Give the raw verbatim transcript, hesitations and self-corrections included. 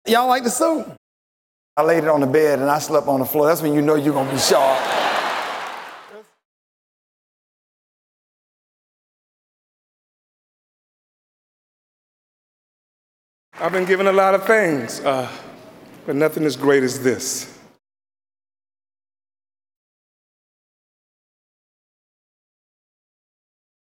Y'all like the suit? I laid it on the bed and I slept on the floor. That's when you know you're gonna be sharp. I've been given a lot of things, uh, but nothing as great as this.